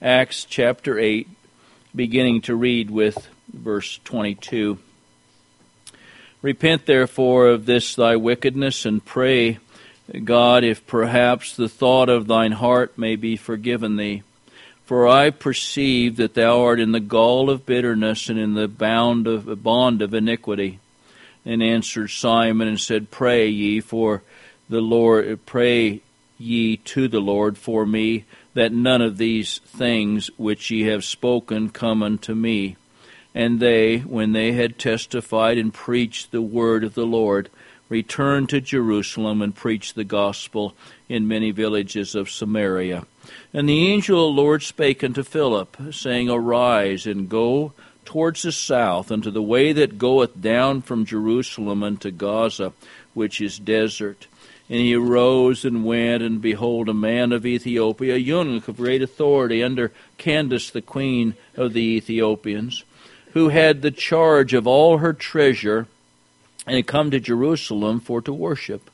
Acts chapter 8, beginning to read with verse 22. Repent therefore of this thy wickedness, and pray God, if perhaps the thought of thine heart may be forgiven thee. For I perceive that thou art in the gall of bitterness, and in the bond of iniquity. And answered Simon and said, Pray ye to the Lord for me, that none of these things which ye have spoken come unto me. And they, when they had testified and preached the word of the Lord, returned to Jerusalem and preached the gospel in many villages of Samaria. And the angel of the Lord spake unto Philip, saying, Arise, and go towards the south, unto the way that goeth down from Jerusalem unto Gaza, which is desert. And he arose and went, and behold, a man of Ethiopia, a eunuch of great authority, under Candace the queen of the Ethiopians, who had the charge of all her treasure, and had come to Jerusalem for to worship,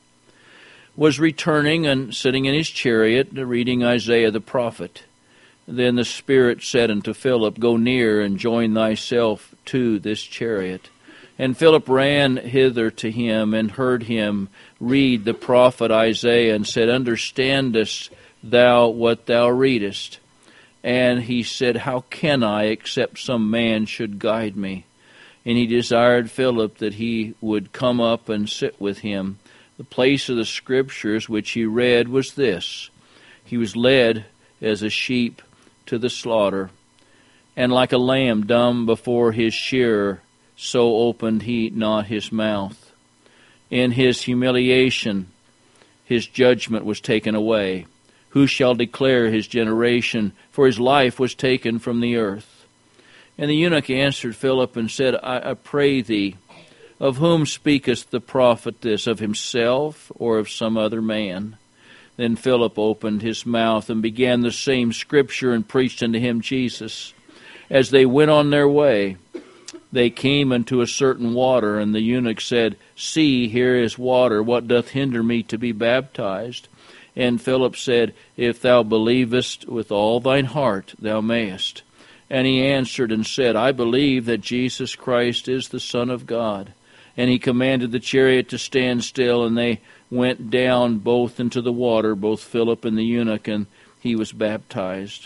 was returning and sitting in his chariot, reading Isaiah the prophet. Then the Spirit said unto Philip, Go near and join thyself to this chariot. And Philip ran hither to him, and heard him read the prophet Isaiah, and said, Understandest thou what thou readest? And he said, How can I, except some man should guide me? And he desired Philip that he would come up and sit with him. The place of the Scriptures which he read was this: He was led as a sheep to the slaughter, and like a lamb dumb before his shearer, so opened he not his mouth. In his humiliation his judgment was taken away. Who shall declare his generation? For his life was taken from the earth. And the eunuch answered Philip and said, I pray thee, of whom speaketh the prophet this, of himself or of some other man? Then Philip opened his mouth and began the same scripture, and preached unto him Jesus. As they went on their way, they came unto a certain water, and the eunuch said, See, here is water. What doth hinder me to be baptized? And Philip said, If thou believest with all thine heart, thou mayest. And he answered and said, I believe that Jesus Christ is the Son of God. And he commanded the chariot to stand still, and they went down both into the water, both Philip and the eunuch, and he was baptized.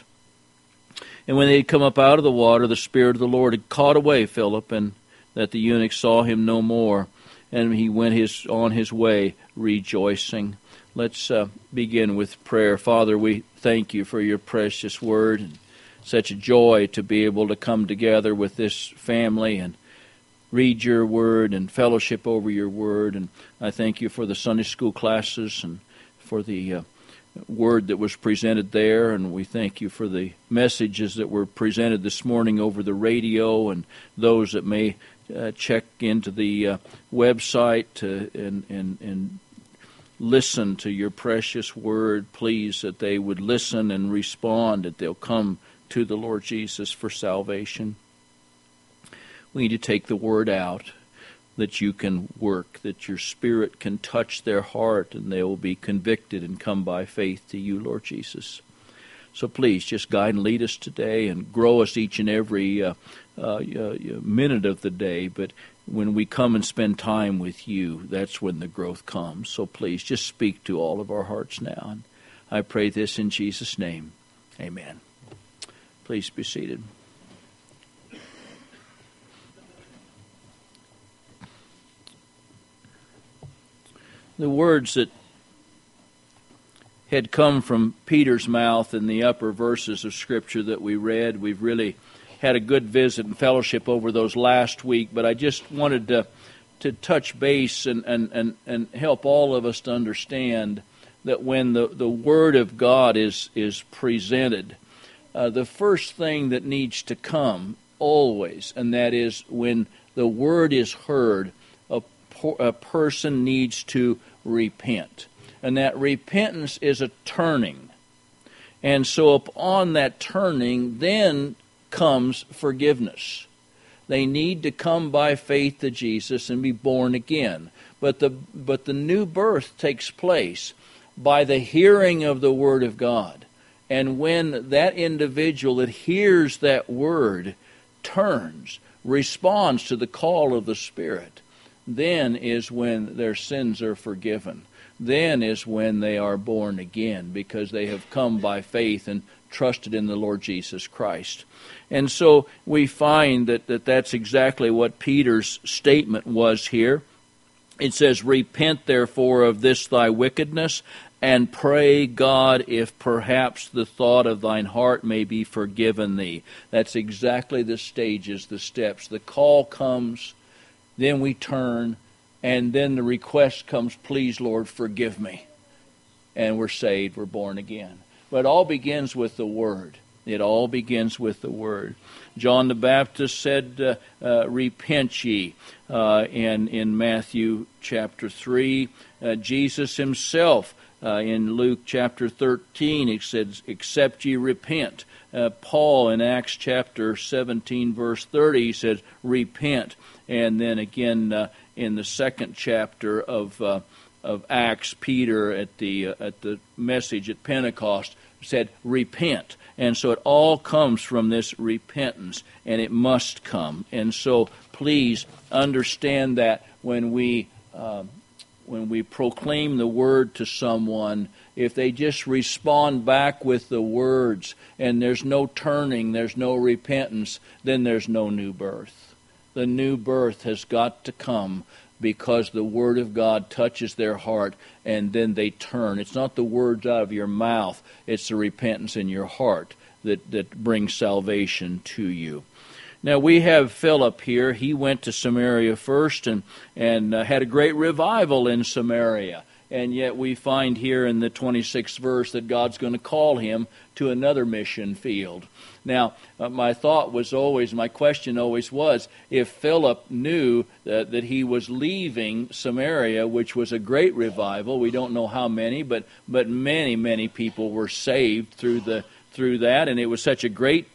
And when they had come up out of the water, the Spirit of the Lord had caught away Philip, and that the eunuch saw him no more, and he went on his way rejoicing. Let's begin with prayer. Father, we thank you for your precious word, and such a joy to be able to come together with this family and read your word and fellowship over your word. And I thank you for the Sunday school classes and for the word that was presented there. And we thank you for the messages that were presented this morning over the radio, and those that may check into the website and listen to your precious word. Please, that they would listen and respond, that they'll come to the Lord Jesus for salvation. We need to take the word out, that you can work, that your Spirit can touch their heart, and they will be convicted and come by faith to you, Lord Jesus. So please, just guide and lead us today, and grow us each and every minute of the day. But when we come and spend time with you, that's when the growth comes. So please, just speak to all of our hearts now. And I pray this in Jesus' name. Amen. Please be seated. The words that had come from Peter's mouth in the upper verses of Scripture that we read, we've really had a good visit and fellowship over those last week, but I just wanted to touch base and help all of us to understand that when the Word of God is presented, the first thing that needs to come always, and that is when the Word is heard, a person needs to repent. And that repentance is a turning. And so upon that turning, then comes forgiveness. They need to come by faith to Jesus and be born again. But the new birth takes place by the hearing of the Word of God. And when that individual that hears that word turns, responds to the call of the Spirit, then is when their sins are forgiven. Then is when they are born again, because they have come by faith and trusted in the Lord Jesus Christ. And so we find that that's exactly what Peter's statement was here. It says, "Repent therefore of this thy wickedness, and pray God if perhaps the thought of thine heart may be forgiven thee." That's exactly the stages, the steps. The call comes, then we turn, and then the request comes, "Please, Lord, forgive me." And we're saved, we're born again. But it all begins with the Word. It all begins with the Word. John the Baptist said, "Repent ye," in Matthew chapter 3. Jesus himself, in Luke chapter 13, he said, "Except ye repent." Paul in Acts chapter 17, verse 30, he said, "Repent." And then again in the second chapter of Acts, Peter at the message at Pentecost said, "Repent." And so it all comes from this repentance, and it must come. And so please understand that when we proclaim the word to someone, if they just respond back with the words and there's no turning, there's no repentance, then there's no new birth. The new birth has got to come because the Word of God touches their heart and then they turn. It's not the words out of your mouth, it's the repentance in your heart that brings salvation to you. Now we have Philip here. He went to Samaria first and had a great revival in Samaria. And yet we find here in the 26th verse that God's going to call him to another mission field. Now, my question always was, if Philip knew that he was leaving Samaria, which was a great revival, we don't know how many, but many, many people were saved through that, and it was such a great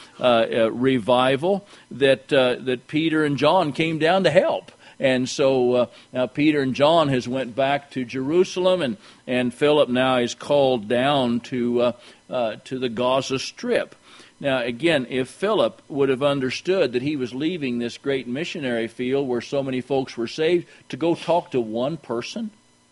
revival that Peter and John came down to help. And so now Peter and John has went back to Jerusalem, and Philip now is called down to the Gaza Strip. Now, again, if Philip would have understood that he was leaving this great missionary field where so many folks were saved to go talk to one person,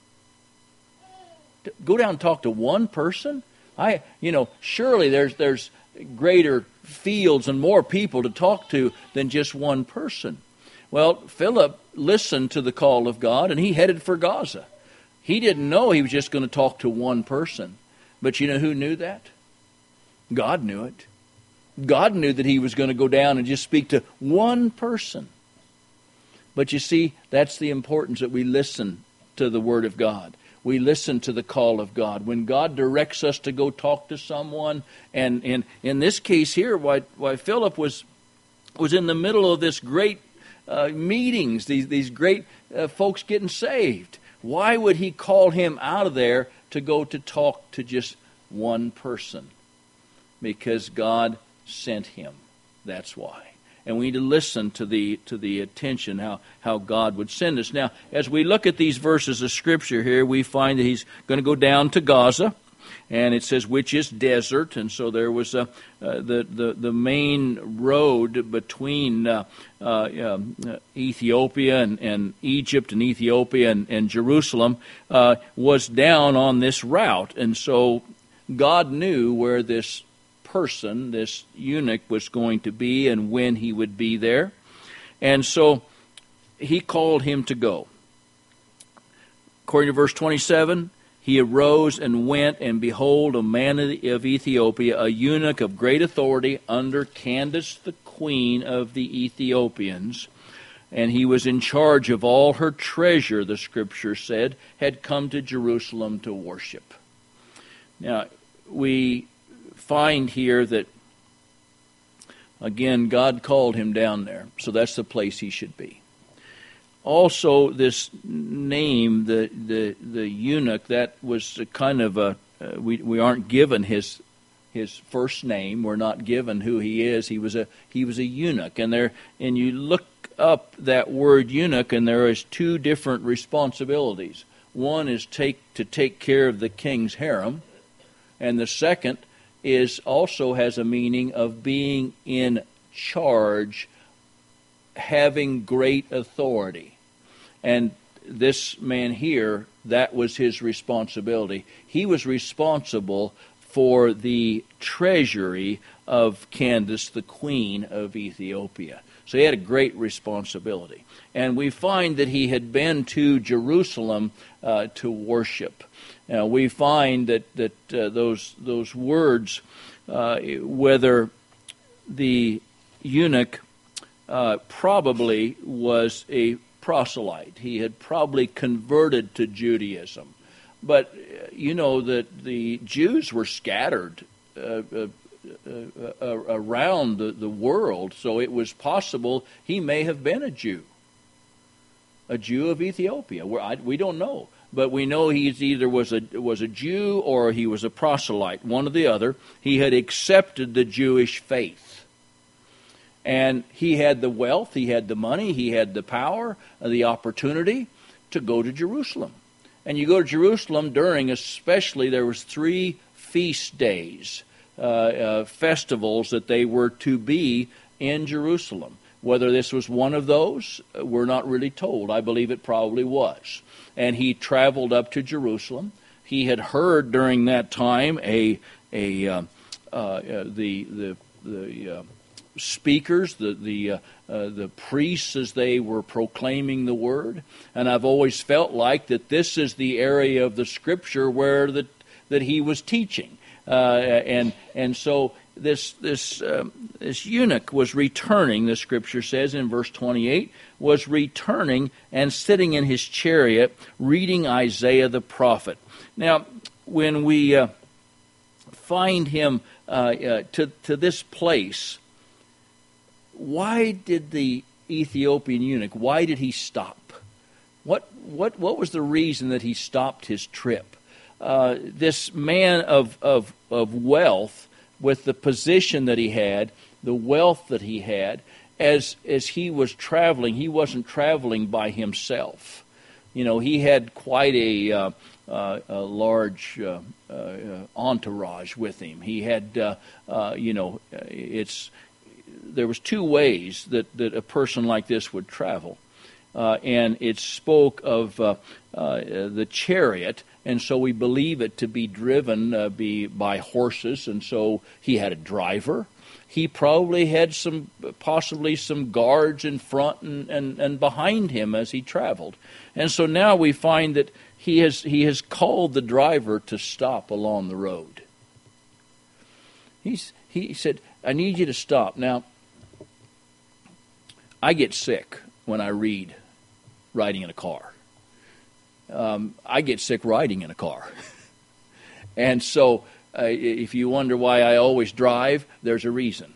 go down and talk to one person, surely there's greater fields and more people to talk to than just one person. Well, Philip listened to the call of God, and he headed for Gaza. He didn't know he was just going to talk to one person. But you know who knew that? God knew it. God knew that he was going to go down and just speak to one person. But you see, that's the importance that we listen to the Word of God. We listen to the call of God. When God directs us to go talk to someone, and in this case here, why Philip was in the middle of this great meetings, these great folks getting saved. Why would he call him out of there to go to talk to just one person? Because God sent him. That's why. And we need to listen to the attention, how God would send us. Now, as we look at these verses of Scripture here, we find that he's going to go down to Gaza. And it says, which is desert, and so there was the main road between Ethiopia and Egypt and Ethiopia and Jerusalem was down on this route. And so God knew where this person, this eunuch, was going to be and when he would be there. And so he called him to go. According to verse 27, he arose and went, and behold, a man of Ethiopia, a eunuch of great authority under Candace, the queen of the Ethiopians, and he was in charge of all her treasure, the Scripture said, had come to Jerusalem to worship. Now, we find here that, again, God called him down there, so that's the place he should be. Also, this name, the eunuch, that was a kind of we aren't given his first name. We're not given who he is. He was a eunuch, and you look up that word eunuch, and there is two different responsibilities. One is to take care of the king's harem, and the second also has a meaning of being in charge, having great authority. And this man here, that was his responsibility. He was responsible for the treasury of Candace, the queen of Ethiopia. So he had a great responsibility. And we find that he had been to Jerusalem to worship. We find that those words, whether the eunuch probably was a proselyte. He had probably converted to Judaism. But you know that the Jews were scattered around the world, so it was possible he may have been a Jew of Ethiopia. We don't know, but we know he either was a Jew or he was a proselyte, one or the other. He had accepted the Jewish faith, and he had the wealth, he had the money, he had the power, the opportunity to go to Jerusalem. And you go to Jerusalem during, especially, there was 3 feast days, festivals that they were to be in Jerusalem. Whether this was one of those, we're not really told. I believe it probably was. And he traveled up to Jerusalem. He had heard during that time the speakers, the priests as they were proclaiming the word, and I've always felt like that this is the area of the Scripture where that he was teaching, and so this eunuch was returning. The Scripture says in verse 28, was returning and sitting in his chariot, reading Isaiah the prophet. Now, when we find him to this place, why did the Ethiopian eunuch, why did he stop? What was the reason that he stopped his trip? This man of wealth, with the position that he had, the wealth that he had, as he was traveling, he wasn't traveling by himself. You know, he had quite a large entourage with him. He had, there was 2 ways that a person like this would travel. And it spoke of the chariot, and so we believe it to be driven by horses, and so he had a driver. He probably had possibly some guards in front and behind him as he traveled. And so now we find that he has called the driver to stop along the road. He said, I need you to stop. Now, I get sick when I read riding in a car. I get sick riding in a car. And so if you wonder why I always drive, there's a reason.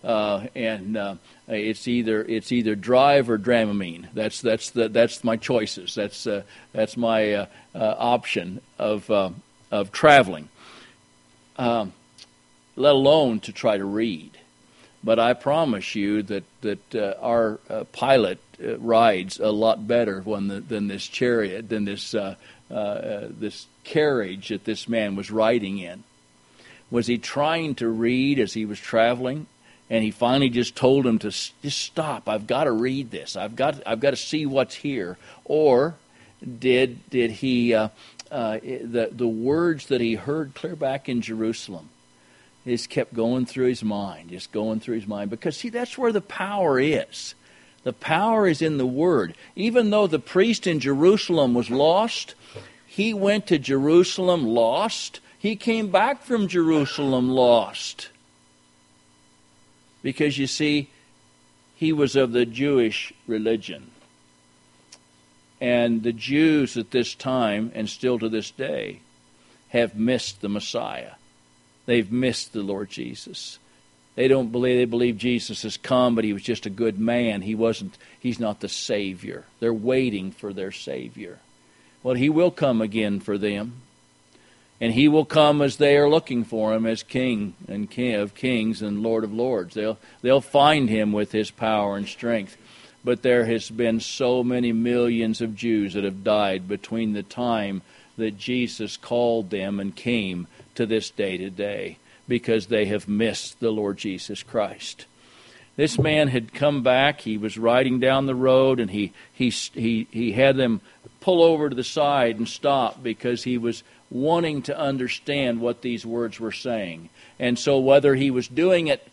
It's either drive or Dramamine. That's my choices. That's my option of traveling. Let alone to try to read. But I promise you that our pilot rides a lot better than this chariot, than this carriage that this man was riding in. Was he trying to read as he was traveling? And he finally just told him to just stop. I've got to read this. I've got to see what's here. Or did he the words that he heard clear back in Jerusalem? Just kept going through his mind, because see, that's where the power is. The power is in the Word. Even though the priest in Jerusalem was lost, he went to Jerusalem lost. He came back from Jerusalem lost. Because you see, he was of the Jewish religion. And the Jews at this time, and still to this day, have missed the Messiah. They've missed the Lord Jesus. They believe Jesus has come, but he was just a good man. He's not the Savior. They're waiting for their Savior. Well, he will come again for them. And he will come as they are looking for him, as King of kings and Lord of lords. They'll find him with his power and strength. But there has been so many millions of Jews that have died between the time that Jesus called them and came to this day today. because they have missed the Lord Jesus Christ. This man had come back. He was riding down the road, and he had them pull over to the side and stop because he was wanting to understand what these words were saying. And so whether he was doing it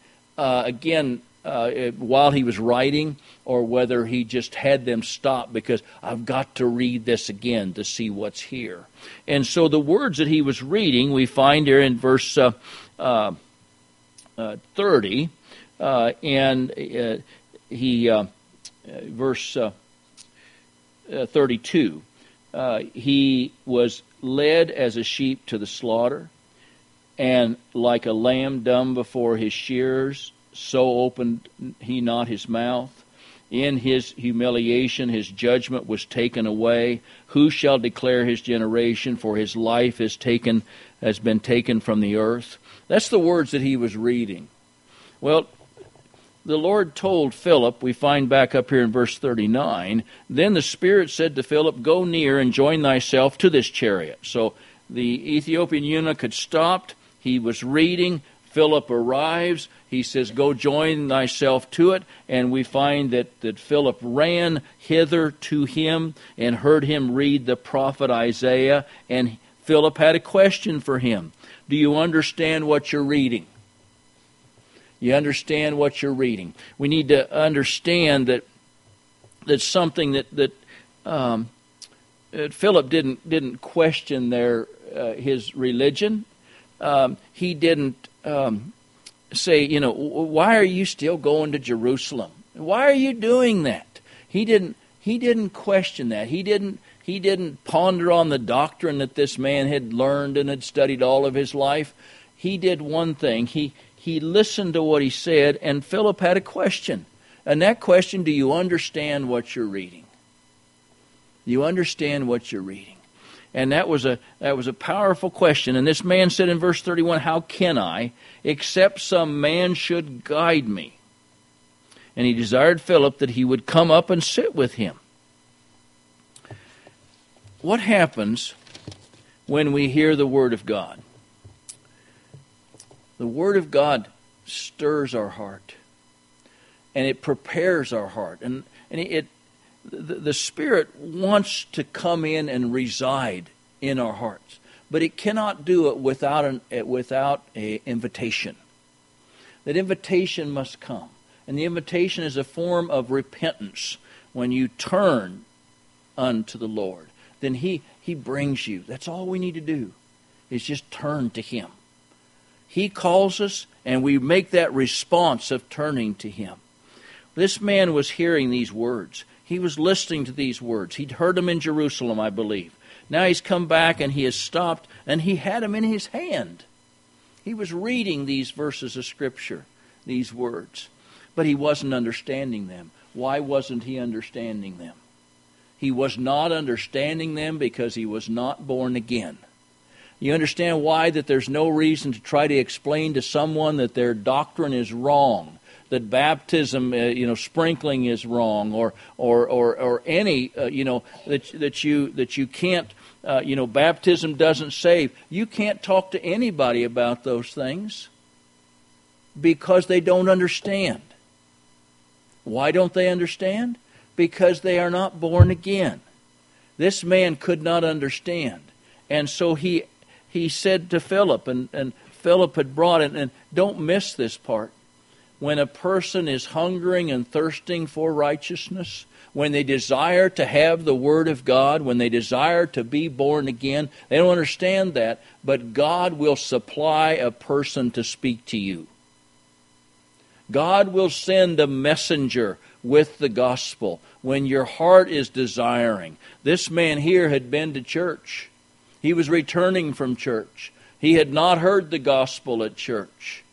while he was writing, or whether he just had them stop because I've got to read this again to see what's here. And so the words that he was reading, we find here in verse 30, verse 32. He was led as a sheep to the slaughter, and like a lamb dumb before his shearers, so opened he not his mouth. In his humiliation his judgment was taken away. Who shall declare his generation? For his life has been taken from the earth. That's the words that he was reading. Well, the Lord told Philip, we find back up here in verse 39, then the Spirit said to Philip, go near and join thyself to this chariot. So the Ethiopian eunuch had stopped. He was reading. Philip arrives. He says, go join thyself to it. And we find that Philip ran hither to him and heard him read the prophet Isaiah. And Philip had a question for him. Do you understand what you're reading? You understand what you're reading. We need to understand that's something that Philip didn't question his religion. He didn't say, why are you still going to Jerusalem? Why are you doing that? He didn't question that. He didn't ponder on the doctrine that this man had learned and had studied all of his life. He did one thing. He listened to what he said, and Philip had a question. And that question, do you understand what you're reading? Do you understand what you're reading? And that was a powerful question. And this man said in verse 31, how can I, except some man should guide me? And he desired Philip that he would come up and sit with him. What happens when we hear the Word of God? The Word of God stirs our heart, and it prepares our heart, and the Spirit wants to come in and reside in our hearts, but it cannot do it without an invitation. That invitation must come, and the invitation is a form of repentance. When you turn unto the Lord, then He brings you. That's all we need to do, is just turn to Him. He calls us, and we make that response of turning to Him. This man was hearing these words. He was listening to these words. He'd heard them in Jerusalem, I believe. Now he's come back, and he has stopped, and he had them in his hand. He was reading these verses of Scripture, these words, but he wasn't understanding them. Why wasn't he understanding them? He was not understanding them because he was not born again. You understand why that there's no reason to try to explain to someone that their doctrine is wrong, that baptism, sprinkling is wrong, or any, that you can't, baptism doesn't save. You can't talk to anybody about those things because they don't understand. Why don't they understand? Because they are not born again. This man could not understand, and so he said to Philip, and Philip had brought it, and don't miss this part. When a person is hungering and thirsting for righteousness, when they desire to have the Word of God, when they desire to be born again, they don't understand that, but God will supply a person to speak to you. God will send a messenger with the gospel when your heart is desiring. This man here had been to church. He was returning from church. He had not heard the gospel at church.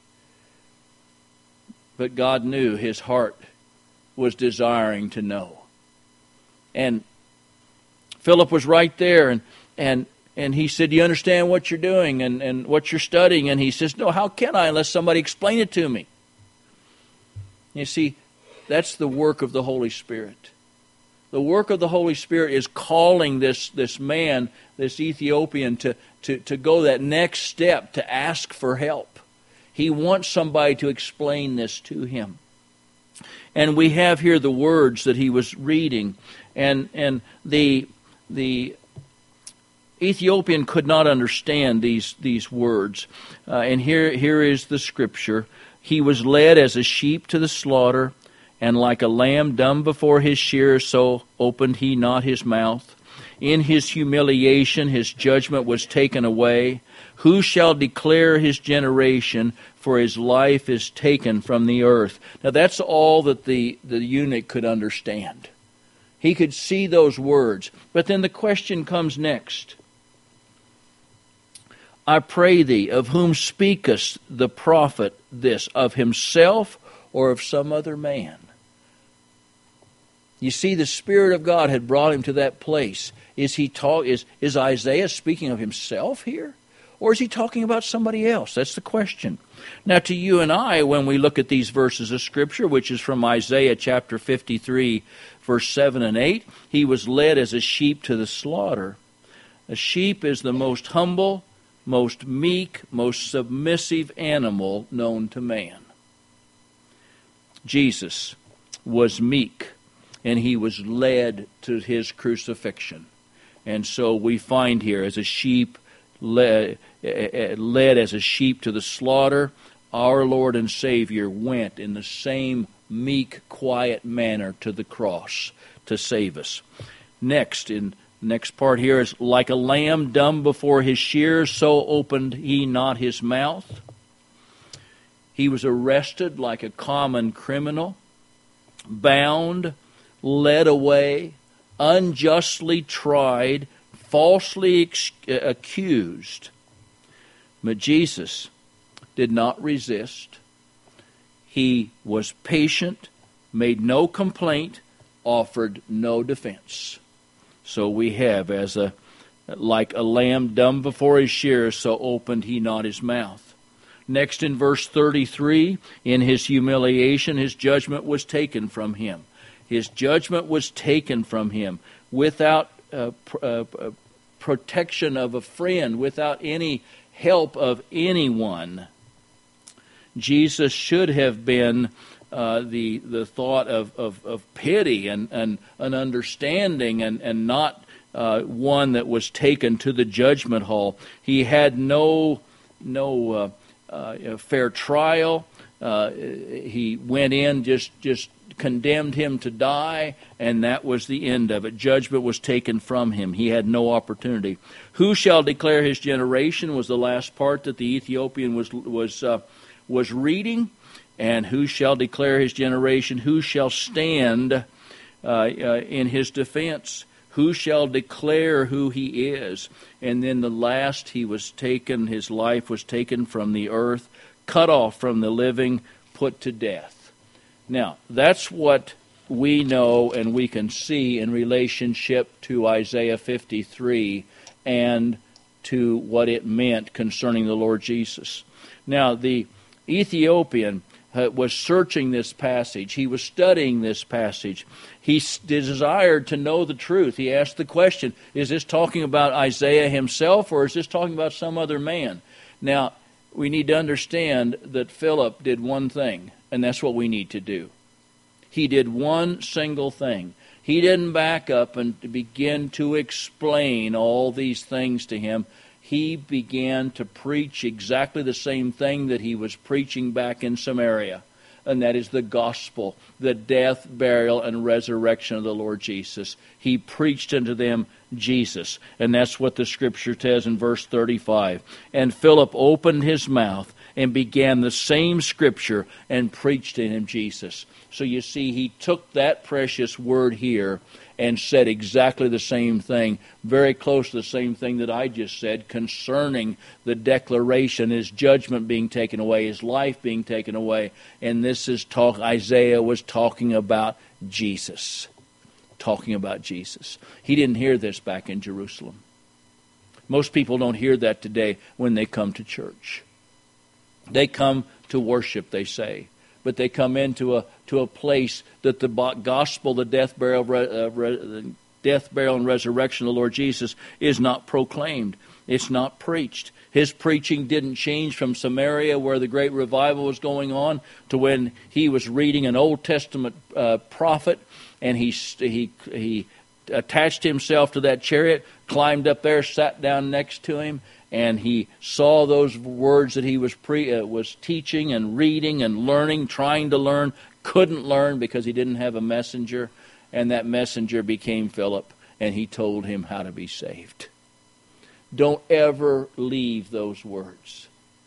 But God knew his heart was desiring to know. And Philip was right there, and he said, do you understand what you're doing and what you're studying? And he says, no, how can I unless somebody explain it to me? You see, that's the work of the Holy Spirit. The work of the Holy Spirit is calling this man, this Ethiopian, to go that next step, to ask for help. He wants somebody to explain this to him. And we have here the words that he was reading. And the Ethiopian could not understand these words. And here is the scripture. He was led as a sheep to the slaughter, and like a lamb dumb before his shearers, so opened he not his mouth. In his humiliation his judgment was taken away. Who shall declare his generation? For his life is taken from the earth. Now that's all that the eunuch could understand. He could see those words. But then the question comes next. I pray thee, of whom speaketh the prophet this? Of himself or of some other man? You see, the Spirit of God had brought him to that place. Is Isaiah speaking of himself here? Or is he talking about somebody else? That's the question. Now to you and I, when we look at these verses of Scripture, which is from Isaiah chapter 53, verse 7 and 8, he was led as a sheep to the slaughter. A sheep is the most humble, most meek, most submissive animal known to man. Jesus was meek, and he was led to his crucifixion. And so we find here, as a sheep led as a sheep to the slaughter, our Lord and Savior went in the same meek, quiet manner to the cross to save us. Next part here is, like a lamb dumb before his shearers, so opened he not his mouth. He was arrested like a common criminal, bound, led away, unjustly tried, falsely accused. But Jesus did not resist. He was patient, made no complaint, offered no defense. So we have, like a lamb dumb before his shearers, so opened he not his mouth. Next in verse 33, in his humiliation, his judgment was taken from him. His judgment was taken from him without protection of a friend, without any help of anyone. Jesus should have been the thought of pity and an understanding, and not one that was taken to the judgment hall. He had no fair trial. He went in, just condemned him to die, and that was the end of it. Judgment was taken from him. He had no opportunity. Who shall declare his generation was the last part that the Ethiopian was reading. And who shall declare his generation? Who shall stand in his defense? Who shall declare who he is? And then the last, his life was taken from the earth, cut off from the living, put to death. Now, that's what we know and we can see in relationship to Isaiah 53 and to what it meant concerning the Lord Jesus. Now, the Ethiopian was searching this passage. He was studying this passage. He desired to know the truth. He asked the question, is this talking about Isaiah himself, or is this talking about some other man? Now, we need to understand that Philip did one thing, and that's what we need to do. He did one single thing. He didn't back up and begin to explain all these things to him. He began to preach exactly the same thing that he was preaching back in Samaria, and that is the gospel, the death, burial, and resurrection of the Lord Jesus. He preached unto them Jesus, and that's what the Scripture says in verse 35. And Philip opened his mouth and began the same Scripture and preached to him Jesus. So you see, he took that precious word here and said exactly the same thing, very close to the same thing that I just said concerning the declaration, his judgment being taken away, his life being taken away. And this is Isaiah was talking about Jesus. Talking about Jesus. He didn't hear this back in Jerusalem. Most people don't hear that today when they come to church. They come to worship, they say. But they come into a place that the gospel, the death, burial, and resurrection of the Lord Jesus is not proclaimed. It's not preached. His preaching didn't change from Samaria, where the great revival was going on, to when he was reading an Old Testament prophet, and he attached himself to that chariot, climbed up there, sat down next to him, and he saw those words that he was teaching and reading and learning, trying to learn, couldn't learn because he didn't have a messenger, and that messenger became Philip, and he told him how to be saved. Don't ever leave those words.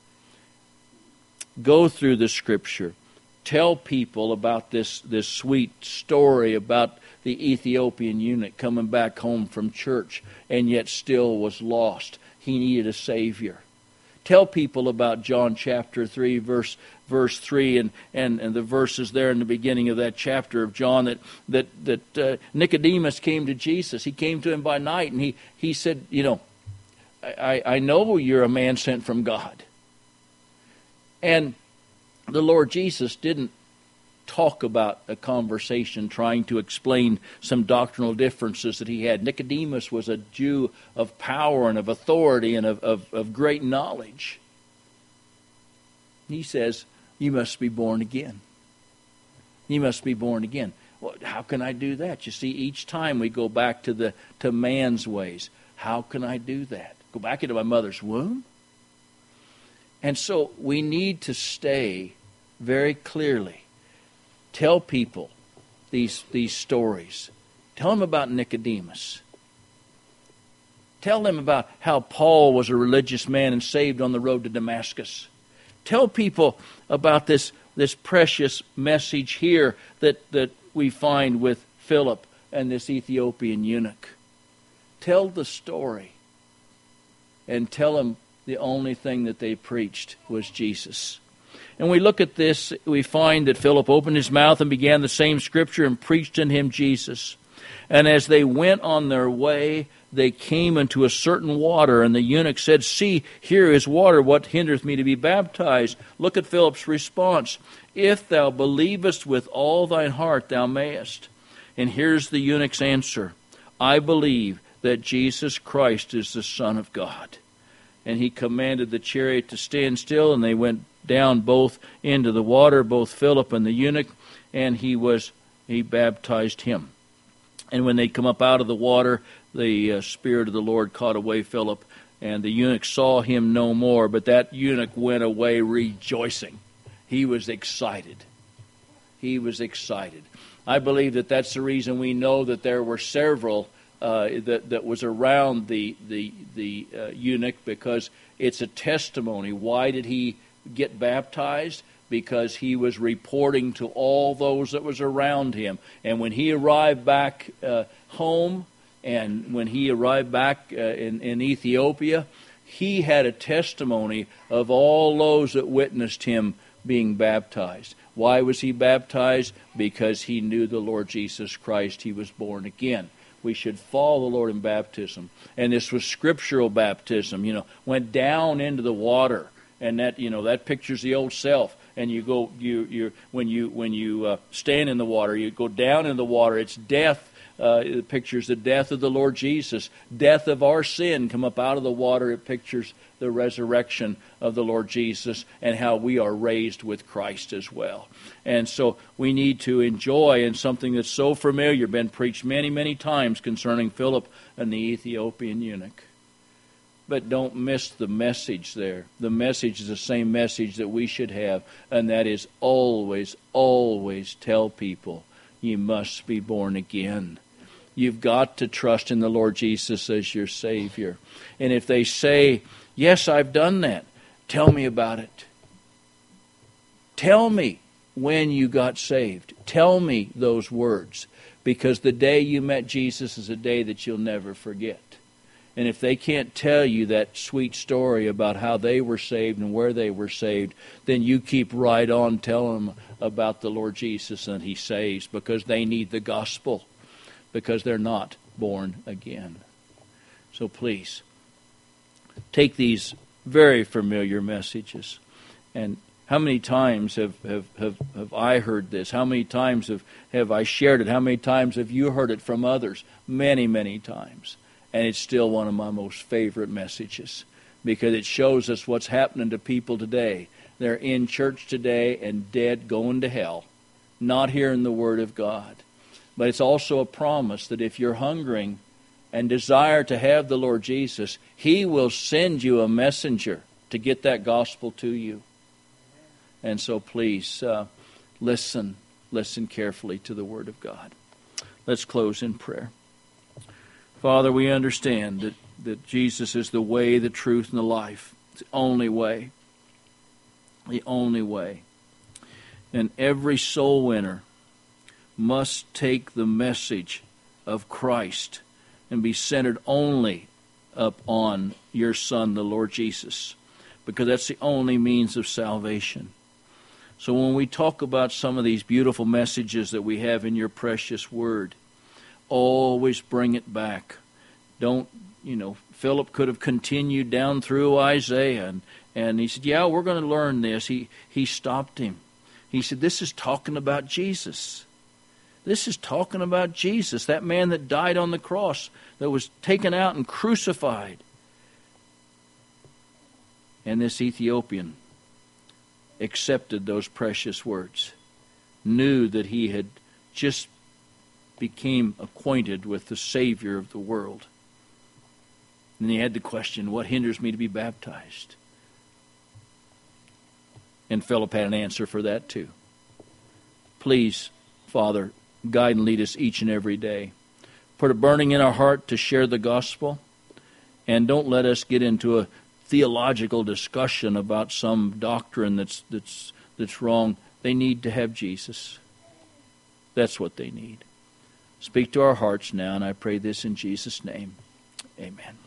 Go through the Scripture. Tell people about this sweet story about the Ethiopian eunuch coming back home from church and yet still was lost. He needed a Savior. Tell people about John chapter 3, verse 3, and the verses there in the beginning of that chapter of John that Nicodemus came to Jesus. He came to him by night, and he said, I know you're a man sent from God. And the Lord Jesus didn't talk about a conversation trying to explain some doctrinal differences that he had. Nicodemus was a Jew of power and of authority and of great knowledge. He says, you must be born again. You must be born again. Well, how can I do that? You see, each time we go back to man's ways. How can I do that? Go back into my mother's womb? And so we need to stay very clearly. Tell people these stories. Tell them about Nicodemus. Tell them about how Paul was a religious man and saved on the road to Damascus. Tell people about this precious message here that we find with Philip and this Ethiopian eunuch. Tell the story. And tell them the only thing that they preached was Jesus. And we look at this, we find that Philip opened his mouth and began the same scripture and preached in him Jesus. And as they went on their way, they came into a certain water, and the eunuch said, see, here is water, what hindereth me to be baptized? Look at Philip's response. If thou believest with all thine heart, thou mayest. And here's the eunuch's answer. I believe that Jesus Christ is the Son of God. And he commanded the chariot to stand still, and they went down both into the water, both Philip and the eunuch, and he baptized him. And when they come up out of the water, the Spirit of the Lord caught away Philip, and the eunuch saw him no more, but that eunuch went away rejoicing. He was excited. He was excited. I believe that that's the reason we know that there were several that was around the eunuch, because it's a testimony. Why did he get baptized? Because he was reporting to all those that was around him. And when he arrived back home, and when he arrived back in Ethiopia, he had a testimony of all those that witnessed him being baptized. Why was he baptized? Because he knew the Lord Jesus Christ. He was born again. We should follow the Lord in baptism. And this was scriptural baptism, went down into the water. And that pictures the old self. And you go, when you stand in the water, you go down in the water. It's death. It pictures the death of the Lord Jesus. Death of our sin come up out of the water. It pictures the resurrection of the Lord Jesus and how we are raised with Christ as well. And so we need to enjoy in something that's so familiar, been preached many, many times concerning Philip and the Ethiopian eunuch. But don't miss the message there. The message is the same message that we should have, and that is always, always tell people, you must be born again. You've got to trust in the Lord Jesus as your Savior. And if they say, yes, I've done that, tell me about it. Tell me when you got saved. Tell me those words, because the day you met Jesus is a day that you'll never forget. And if they can't tell you that sweet story about how they were saved and where they were saved, then you keep right on telling them about the Lord Jesus and He saves, because they need the gospel, because they're not born again. So please, take these very familiar messages. And how many times have I heard this? How many times have I shared it? How many times have you heard it from others? Many, many times. And it's still one of my most favorite messages because it shows us what's happening to people today. They're in church today and dead, going to hell, not hearing the Word of God. But it's also a promise that if you're hungering and desire to have the Lord Jesus, He will send you a messenger to get that gospel to you. And so please listen carefully to the Word of God. Let's close in prayer. Father, we understand that Jesus is the way, the truth, and the life. It's the only way. The only way. And every soul winner must take the message of Christ and be centered only upon your Son, the Lord Jesus, because that's the only means of salvation. So when we talk about some of these beautiful messages that we have in your precious Word, always bring it back. Don't, Philip could have continued down through Isaiah, and he said, yeah, we're going to learn this. He stopped him. He said, this is talking about Jesus. This is talking about Jesus, that man that died on the cross, that was taken out and crucified. And this Ethiopian accepted those precious words, knew that he had just became acquainted with the Savior of the world. And he had the question, what hinders me to be baptized? And Philip had an answer for that too. Please, Father, guide and lead us each and every day. Put a burning in our heart to share the gospel, and don't let us get into a theological discussion about some doctrine that's wrong. They need to have Jesus. That's what they need. Speak to our hearts now, and I pray this in Jesus' name. Amen.